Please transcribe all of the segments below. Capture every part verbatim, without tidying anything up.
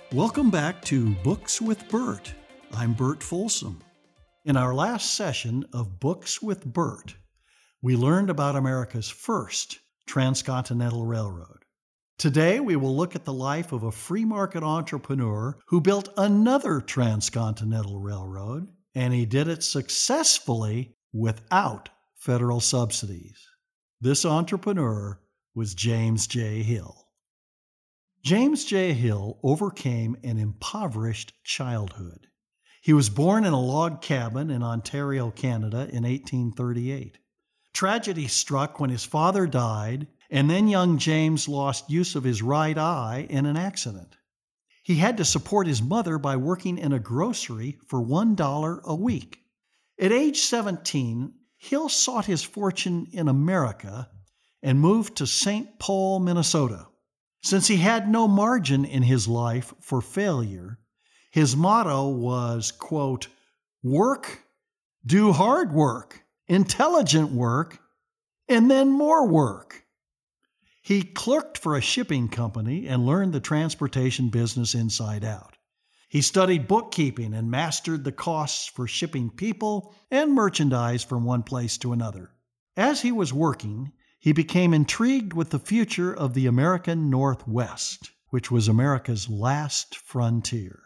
Welcome back to Books with Bert. I'm Bert Folsom. In our last session of Books with Bert, we learned about America's first transcontinental railroad. Today, we will look at the life of a free market entrepreneur who built another transcontinental railroad, and he did it successfully without federal subsidies. This entrepreneur was James J. Hill. James J. Hill overcame an impoverished childhood. He was born in a log cabin in Ontario, Canada in eighteen thirty-eight. Tragedy struck when his father died, and then young James lost use of his right eye in an accident. He had to support his mother by working in a grocery for one dollar a week. At age seventeen, Hill sought his fortune in America and moved to Saint Paul, Minnesota. Since he had no margin in his life for failure, his motto was, quote, work, do hard work, intelligent work, and then more work. He clerked for a shipping company and learned the transportation business inside out. He studied bookkeeping and mastered the costs for shipping people and merchandise from one place to another. As he was working, he became intrigued with the future of the American Northwest, which was America's last frontier.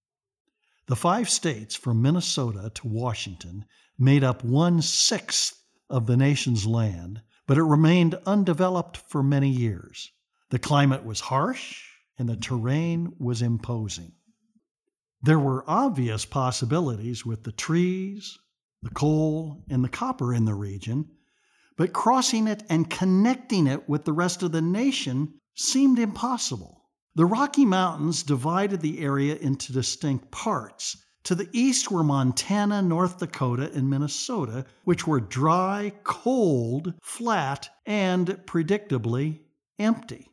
The five states from Minnesota to Washington made up one-sixth of the nation's land, but it remained undeveloped for many years. The climate was harsh, and the terrain was imposing. There were obvious possibilities with the trees, the coal, and the copper in the region, but crossing it and connecting it with the rest of the nation seemed impossible. The Rocky Mountains divided the area into distinct parts. To the east were Montana, North Dakota, and Minnesota, which were dry, cold, flat, and predictably empty.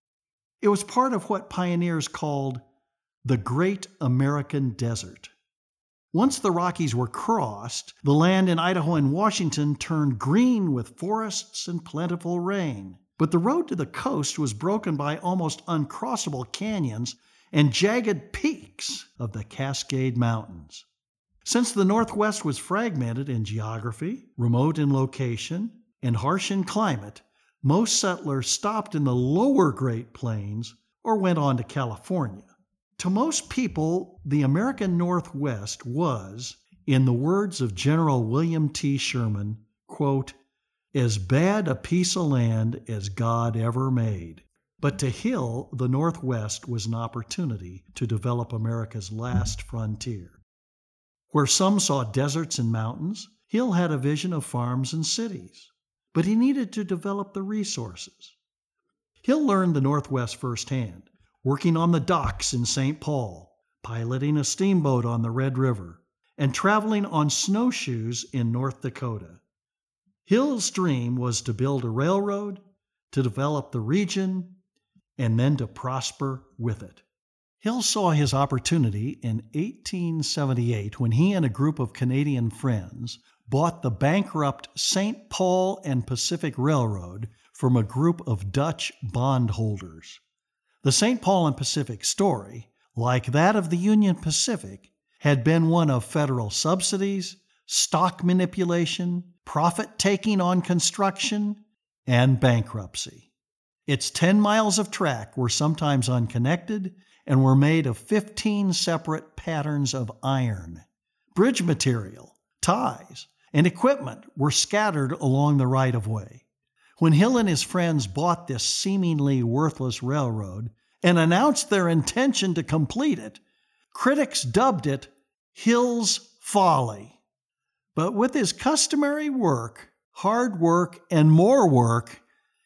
It was part of what pioneers called the Great American Desert. Once the Rockies were crossed, the land in Idaho and Washington turned green with forests and plentiful rain. But the road to the coast was broken by almost uncrossable canyons and jagged peaks of the Cascade Mountains. Since the Northwest was fragmented in geography, remote in location, and harsh in climate, most settlers stopped in the lower Great Plains or went on to California. To most people, the American Northwest was, in the words of General William T. Sherman, quote, as bad a piece of land as God ever made. But to Hill, the Northwest was an opportunity to develop America's last frontier. Where some saw deserts and mountains, Hill had a vision of farms and cities. But he needed to develop the resources. Hill learned the Northwest firsthand, working on the docks in Saint Paul, piloting a steamboat on the Red River, and traveling on snowshoes in North Dakota. Hill's dream was to build a railroad, to develop the region, and then to prosper with it. Hill saw his opportunity in eighteen seventy-eight when he and a group of Canadian friends bought the bankrupt Saint Paul and Pacific Railroad from a group of Dutch bondholders. The Saint Paul and Pacific story, like that of the Union Pacific, had been one of federal subsidies, stock manipulation, profit-taking on construction, and bankruptcy. Its ten miles of track were sometimes unconnected and were made of fifteen separate patterns of iron. Bridge material, ties, and equipment were scattered along the right-of-way. When Hill and his friends bought this seemingly worthless railroad and announced their intention to complete it, critics dubbed it Hill's Folly. But with his customary work, hard work, and more work,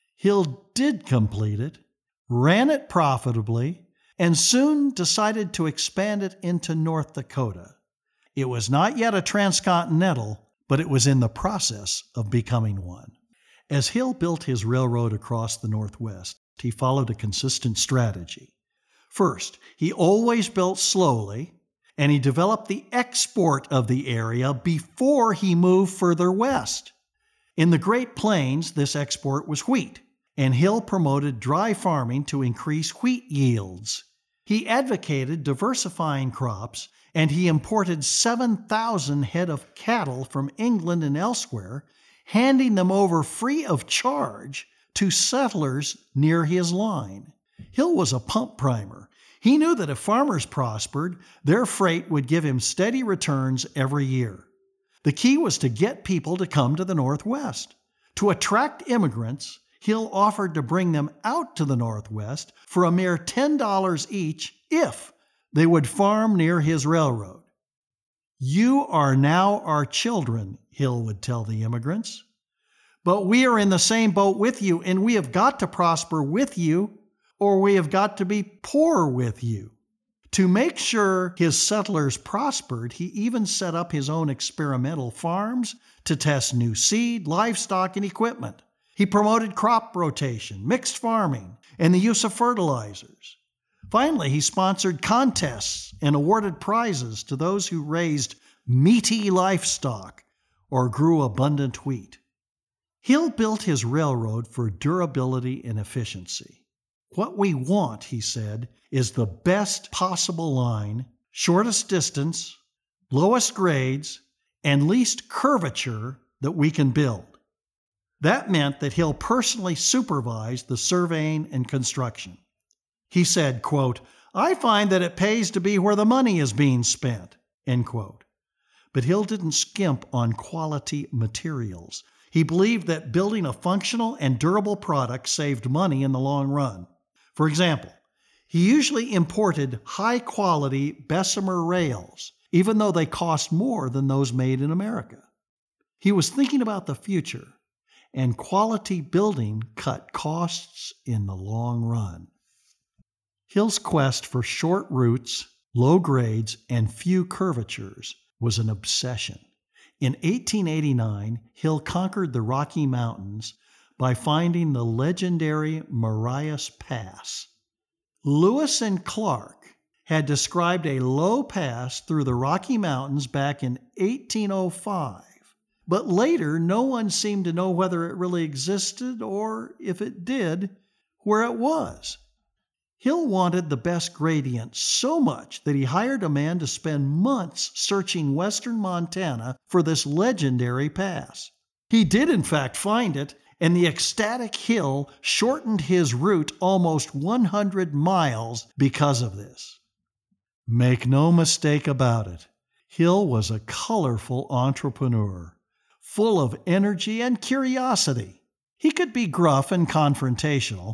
Hill did complete it, ran it profitably, and soon decided to expand it into North Dakota. It was not yet a transcontinental, but it was in the process of becoming one. As Hill built his railroad across the Northwest, he followed a consistent strategy. First, he always built slowly, and he developed the export of the area before he moved further west. In the Great Plains, this export was wheat, and Hill promoted dry farming to increase wheat yields. He advocated diversifying crops, and he imported seven thousand head of cattle from England and elsewhere, handing them over free of charge to settlers near his line. Hill was a pump primer. He knew that if farmers prospered, their freight would give him steady returns every year. The key was to get people to come to the Northwest. To attract immigrants, Hill offered to bring them out to the Northwest for a mere ten dollars each if they would farm near his railroad. "You are now our children," Hill would tell the immigrants. "But we are in the same boat with you, and we have got to prosper with you, or we have got to be poor with you." To make sure his settlers prospered, he even set up his own experimental farms to test new seed, livestock, and equipment. He promoted crop rotation, mixed farming, and the use of fertilizers. Finally, he sponsored contests and awarded prizes to those who raised meaty livestock or grew abundant wheat. Hill built his railroad for durability and efficiency. "What we want," he said, "is the best possible line, shortest distance, lowest grades, and least curvature that we can build." That meant that Hill personally supervised the surveying and construction. He said, quote, "I find that it pays to be where the money is being spent," end quote. But Hill didn't skimp on quality materials. He believed that building a functional and durable product saved money in the long run. For example, he usually imported high-quality Bessemer rails, even though they cost more than those made in America. He was thinking about the future, and quality building cut costs in the long run. Hill's quest for short routes, low grades, and few curvatures was an obsession. In eighteen eighty-nine, Hill conquered the Rocky Mountains by finding the legendary Marias Pass. Lewis and Clark had described a low pass through the Rocky Mountains back in eighteen oh five, but later no one seemed to know whether it really existed or, if it did, where it was. Hill wanted the best gradient so much that he hired a man to spend months searching western Montana for this legendary pass. He did in fact find it, and the ecstatic Hill shortened his route almost one hundred miles because of this. Make no mistake about it, Hill was a colorful entrepreneur, full of energy and curiosity. He could be gruff and confrontational.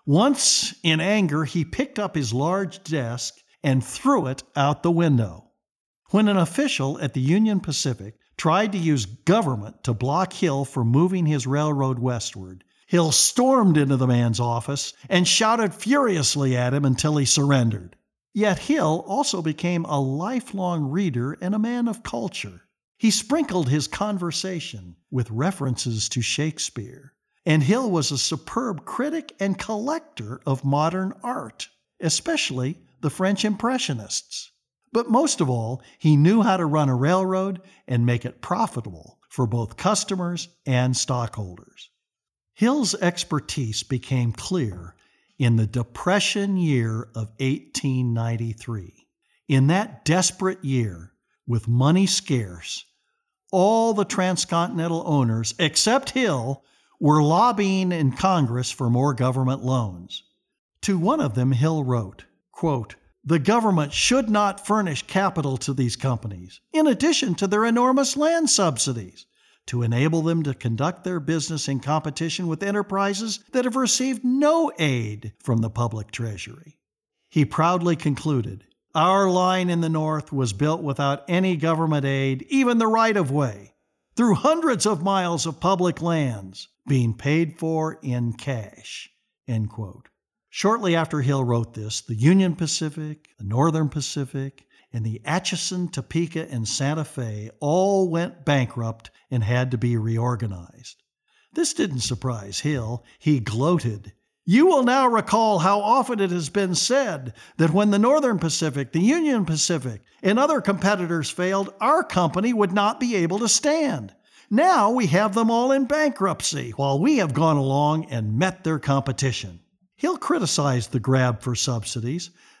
Once, in anger, he picked up his large desk and threw it out the window. When an official at the Union Pacific tried to use government to block Hill from moving his railroad westward, Hill stormed into the man's office and shouted furiously at him until he surrendered. Yet Hill also became a lifelong reader and a man of culture. He sprinkled his conversation with references to Shakespeare. And Hill was a superb critic and collector of modern art, especially the French Impressionists. But most of all, he knew how to run a railroad and make it profitable for both customers and stockholders. Hill's expertise became clear in the Depression year of eighteen ninety-three. In that desperate year, with money scarce, all the transcontinental owners, except Hill, were lobbying in Congress for more government loans. To one of them, Hill wrote, quote, "The government should not furnish capital to these companies, in addition to their enormous land subsidies, to enable them to conduct their business in competition with enterprises that have received no aid from the public treasury." He proudly concluded, "Our line in the North was built without any government aid, even the right-of-way, through hundreds of miles of public lands, being paid for in cash," end quote. Shortly after Hill wrote this, the Union Pacific, the Northern Pacific, and the Atchison, Topeka, and Santa Fe all went bankrupt and had to be reorganized. This didn't surprise Hill. He gloated, "You will now recall how often it has been said that when the Northern Pacific, the Union Pacific, and other competitors failed, our company would not be able to stand. Now we have them all in bankruptcy, while we have gone along and met their competition." Hill criticized the grab for subsidies,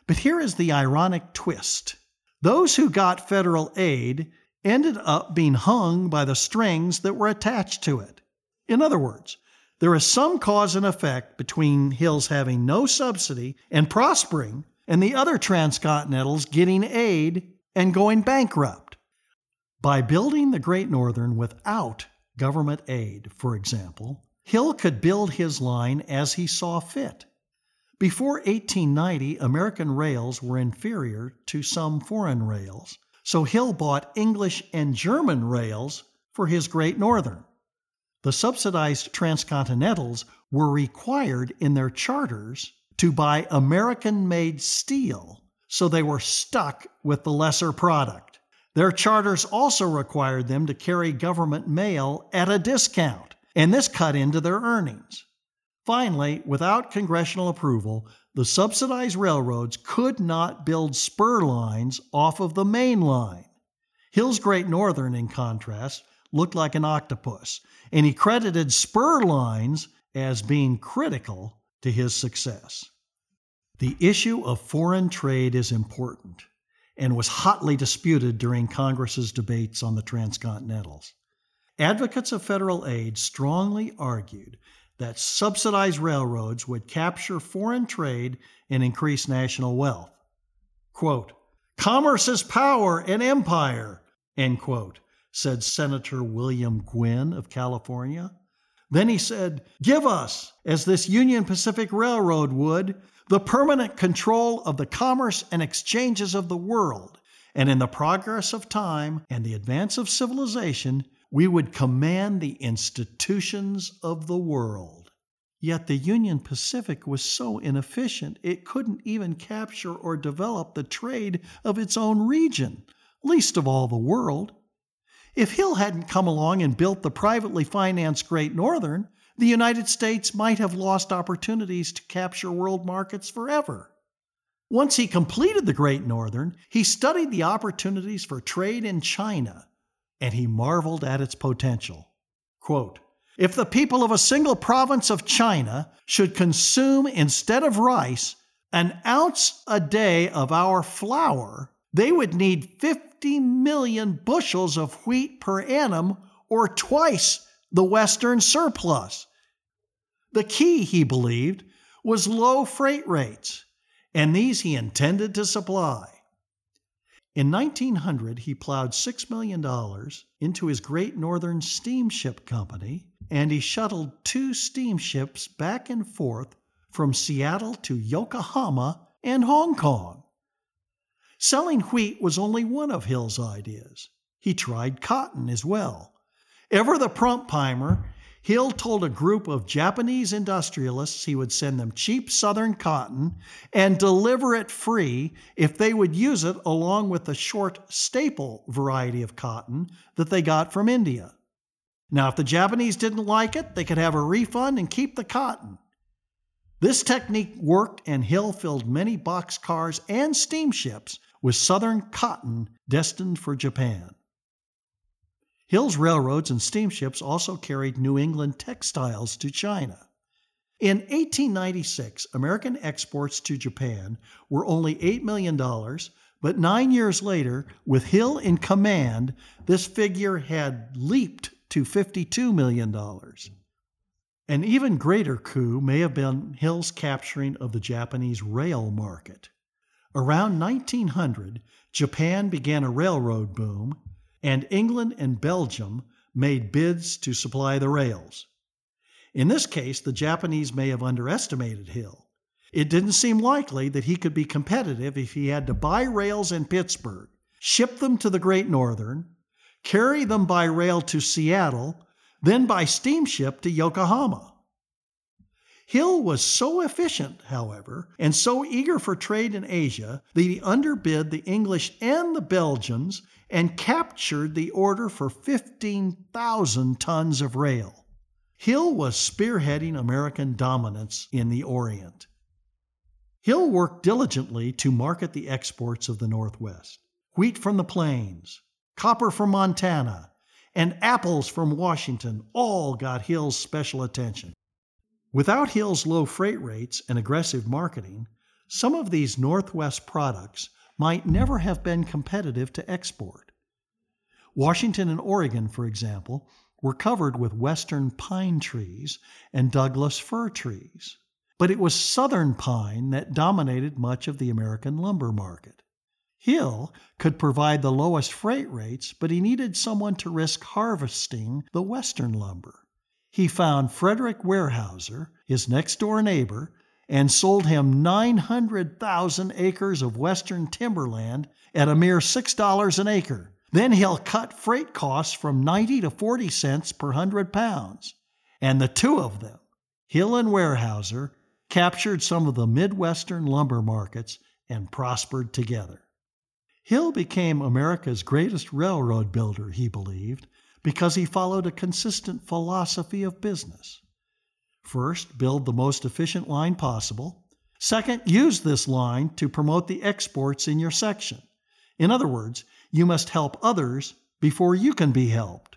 But here is the ironic twist. Those who got federal aid ended up being hung by the strings that were attached to it. In other words, there is some cause and effect between Hill's having no subsidy and prospering and the other transcontinentals getting aid and going bankrupt. By building the Great Northern without government aid, for example, Hill could build his line as he saw fit. Before eighteen ninety, American rails were inferior to some foreign rails, so Hill bought English and German rails for his Great Northern. The subsidized transcontinentals were required in their charters to buy American-made steel, so they were stuck with the lesser product. Their charters also required them to carry government mail at a discount, and this cut into their earnings. Finally, without congressional approval, the subsidized railroads could not build spur lines off of the main line. Hill's Great Northern, in contrast, looked like an octopus, and he credited spur lines as being critical to his success. The issue of foreign trade is important and was hotly disputed during Congress's debates on the transcontinentals. Advocates of federal aid strongly argued that subsidized railroads would capture foreign trade and increase national wealth. Quote, "Commerce is power and empire," end quote, said Senator William Gwin of California. Then he said, "Give us, as this Union Pacific Railroad would, the permanent control of the commerce and exchanges of the world, and in the progress of time and the advance of civilization, we would command the institutions of the world." Yet the Union Pacific was so inefficient it couldn't even capture or develop the trade of its own region, least of all the world. If Hill hadn't come along and built the privately financed Great Northern, the United States might have lost opportunities to capture world markets forever. Once he completed the Great Northern, he studied the opportunities for trade in China, and he marveled at its potential. Quote, "If the people of a single province of China should consume, instead of rice, an ounce a day of our flour, they would need fifty million bushels of wheat per annum, or twice the Western surplus." The key, he believed, was low freight rates, and these he intended to supply. In nineteen hundred, he plowed six million dollars into his Great Northern Steamship Company, and he shuttled two steamships back and forth from Seattle to Yokohama and Hong Kong. Selling wheat was only one of Hill's ideas. He tried cotton as well. Ever the prompt-timer, Hill told a group of Japanese industrialists he would send them cheap Southern cotton and deliver it free if they would use it along with the short staple variety of cotton that they got from India. Now, if the Japanese didn't like it, they could have a refund and keep the cotton. This technique worked, and Hill filled many boxcars and steamships with Southern cotton destined for Japan. Hill's railroads and steamships also carried New England textiles to China. In eighteen ninety-six, American exports to Japan were only eight million dollars, but nine years later, with Hill in command, this figure had leaped to fifty-two million dollars. An even greater coup may have been Hill's capturing of the Japanese rail market. Around nineteen hundred, Japan began a railroad boom, and England and Belgium made bids to supply the rails. In this case, the Japanese may have underestimated Hill. It didn't seem likely that he could be competitive if he had to buy rails in Pittsburgh, ship them to the Great Northern, carry them by rail to Seattle, then by steamship to Yokohama. Hill was so efficient, however, and so eager for trade in Asia that he underbid the English and the Belgians and captured the order for fifteen thousand tons of rail. Hill was spearheading American dominance in the Orient. Hill worked diligently to market the exports of the Northwest. Wheat from the plains, copper from Montana, and apples from Washington all got Hill's special attention. Without Hill's low freight rates and aggressive marketing, Some of these Northwest products might never have been competitive to export. Washington and Oregon, for example, were covered with western pine trees and Douglas fir trees. But it was southern pine that dominated much of the American lumber market. Hill could provide the lowest freight rates, but he needed someone to risk harvesting the western lumber. He found Frederick Weyerhaeuser, his next-door neighbor, and sold him nine hundred thousand acres of western timberland at a mere six dollars an acre. Then Hill cut freight costs from ninety to forty cents per hundred pounds. And the two of them, Hill and Weyerhaeuser, captured some of the Midwestern lumber markets and prospered together. Hill became America's greatest railroad builder, he believed, because he followed a consistent philosophy of business. First, build the most efficient line possible. Second, use this line to promote the exports in your section. In other words, you must help others before you can be helped.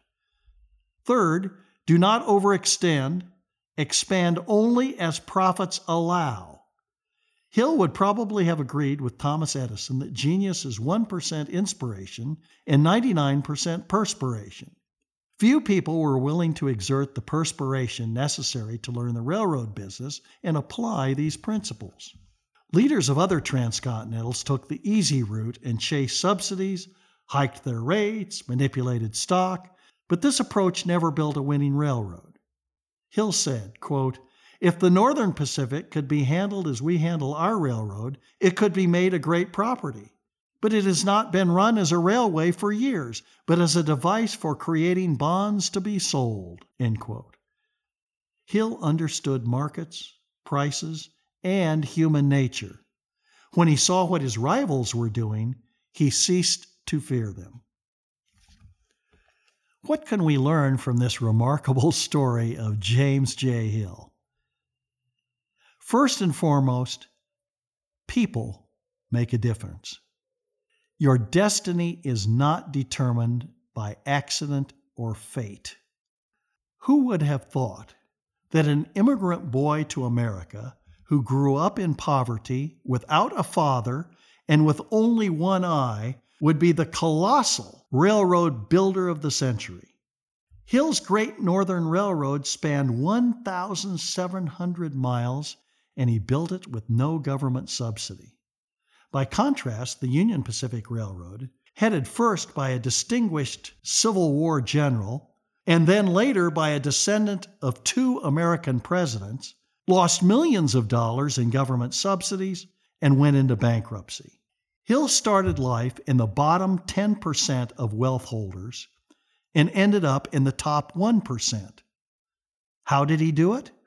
Third, do not overextend. Expand only as profits allow. Hill would probably have agreed with Thomas Edison that genius is one percent inspiration and ninety-nine percent perspiration. Few people were willing to exert the perspiration necessary to learn the railroad business and apply these principles. Leaders of other transcontinentals took the easy route and chased subsidies, hiked their rates, manipulated stock, but this approach never built a winning railroad. Hill said, quote, "If the Northern Pacific could be handled as we handle our railroad, it could be made a great property. But it has not been run as a railway for years, but as a device for creating bonds to be sold." End quote. Hill understood markets, prices, and human nature. When he saw what his rivals were doing, he ceased to fear them. What can we learn from this remarkable story of James J. Hill? First and foremost, people make a difference. Your destiny is not determined by accident or fate. Who would have thought that an immigrant boy to America who grew up in poverty, without a father, and with only one eye, would be the colossal railroad builder of the century? Hill's Great Northern Railroad spanned one thousand seven hundred miles, and he built it with no government subsidy. By contrast, the Union Pacific Railroad, headed first by a distinguished Civil War general, and then later by a descendant of two American presidents, lost millions of dollars in government subsidies and went into bankruptcy. Hill started life in the bottom ten percent of wealth holders and ended up in the top one percent. How did he do it?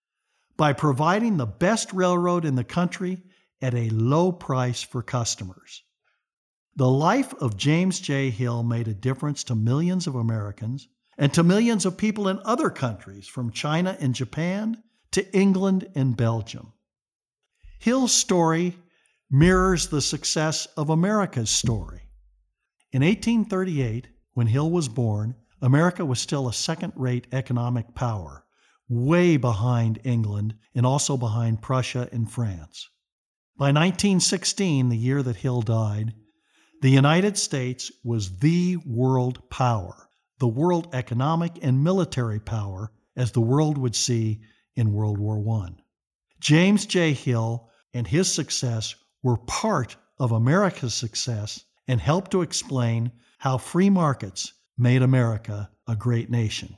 By providing the best railroad in the country at a low price for customers. The life of James J. Hill made a difference to millions of Americans and to millions of people in other countries, from China and Japan to England and Belgium. Hill's story mirrors the success of America's story. In eighteen thirty-eight, when Hill was born, America was still a second-rate economic power, way behind England and also behind Prussia and France. By nineteen sixteen, the year that Hill died, the United States was the world power, the world economic and military power, as the world would see in World War One. James J. Hill and his success were part of America's success and helped to explain how free markets made America a great nation.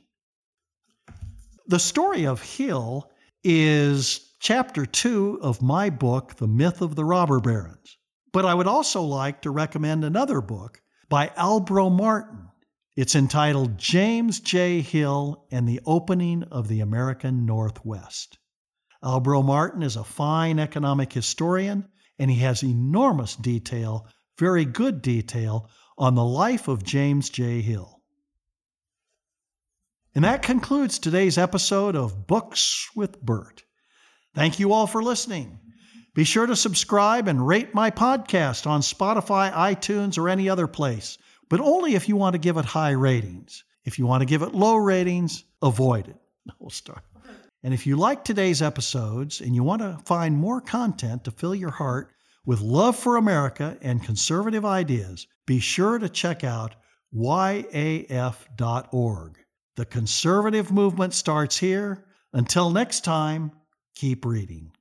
The story of Hill is chapter two of my book, The Myth of the Robber Barons. But I would also like to recommend another book by Albro Martin. It's entitled James J. Hill and the Opening of the American Northwest. Albro Martin is a fine economic historian, and he has enormous detail, very good detail, on the life of James J. Hill. And that concludes today's episode of Books with Bert. Thank you all for listening. Be sure to subscribe and rate my podcast on Spotify, iTunes, or any other place, but only if you want to give it high ratings. If you want to give it low ratings, avoid it. We'll start. And if you like today's episodes and you want to find more content to fill your heart with love for America and conservative ideas, be sure to check out Y A F dot org. The conservative movement starts here. Until next time, keep reading.